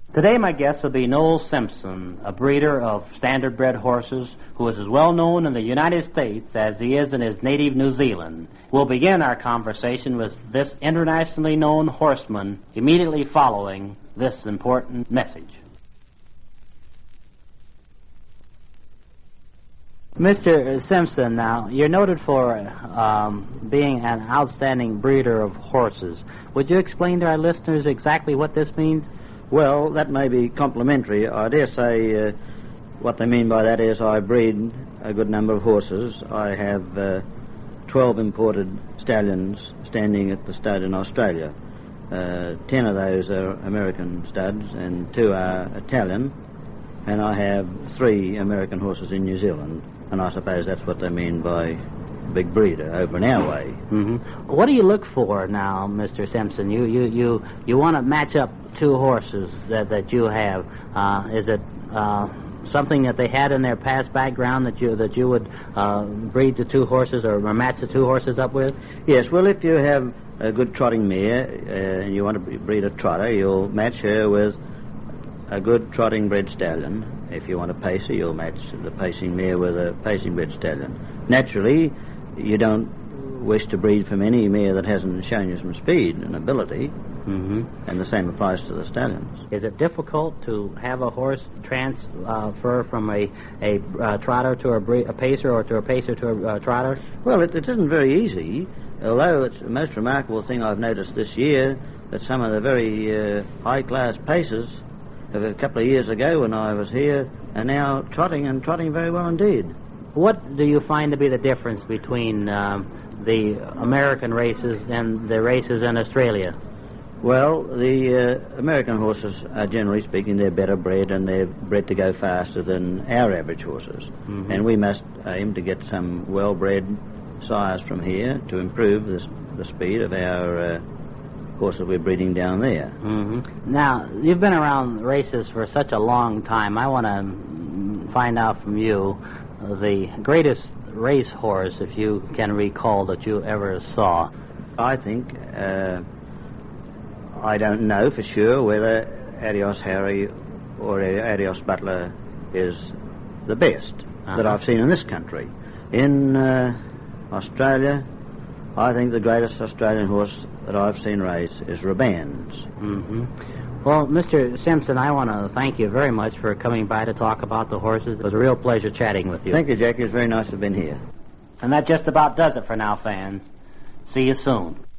Today my guest will be Noel Simpson, a breeder of standard-bred horses who is as well known in the United States as he is in his native New Zealand. We'll begin our conversation with this internationally known horseman immediately following this important message. Mr. Simpson, now, you're noted for being an outstanding breeder of horses. Would you explain to our listeners exactly what this means? Well, that may be complimentary. I dare say what they mean by that is I breed a good number of horses. I have 12 imported stallions standing at the stud in Australia. 10 of those are American studs and 2 are Italian. And I have 3 American horses in New Zealand. And I suppose that's what they mean by big breeder over in our way. Mm-hmm. What do you look for now, Mr. Simpson? You want to match up 2 horses that you have. Is it something that they had in their past background that you would breed the 2 horses or match the 2 horses up with? Yes. Well, if you have a good trotting mare and you want to breed a trotter, you'll match her with a good trotting bred stallion. If you want a pacer, you'll match the pacing mare with a pacing bred stallion. Naturally, you don't wish to breed from any mare that hasn't shown you some speed and ability, and the same applies to the stallions. Is it difficult to have a horse transfer from a trotter to a pacer or to a pacer to a trotter? Well, it isn't very easy, although it's the most remarkable thing I've noticed this year that some of the very high-class pacers of a couple of years ago when I was here are now trotting very well indeed. What do you find to be the difference between the American races and the races in Australia? Well, the American horses are, generally speaking, they're better bred and they're bred to go faster than our average horses. And we must aim to get some well-bred sires from here to improve the speed of our horses we're breeding down there. Now, you've been around races for such a long time. I want to find out from you the greatest race horse, if you can recall, that you ever saw. I think, I don't know for sure whether Adios Harry or Adios Butler is the best that I've seen in this country. In Australia, I think the greatest Australian horse that I've seen race is Raban's. Well, Mr. Simpson, I want to thank you very much for coming by to talk about the horses. It was a real pleasure chatting with you. Thank you, Jackie. It's very nice to have been here. And that just about does it for now, fans. See you soon.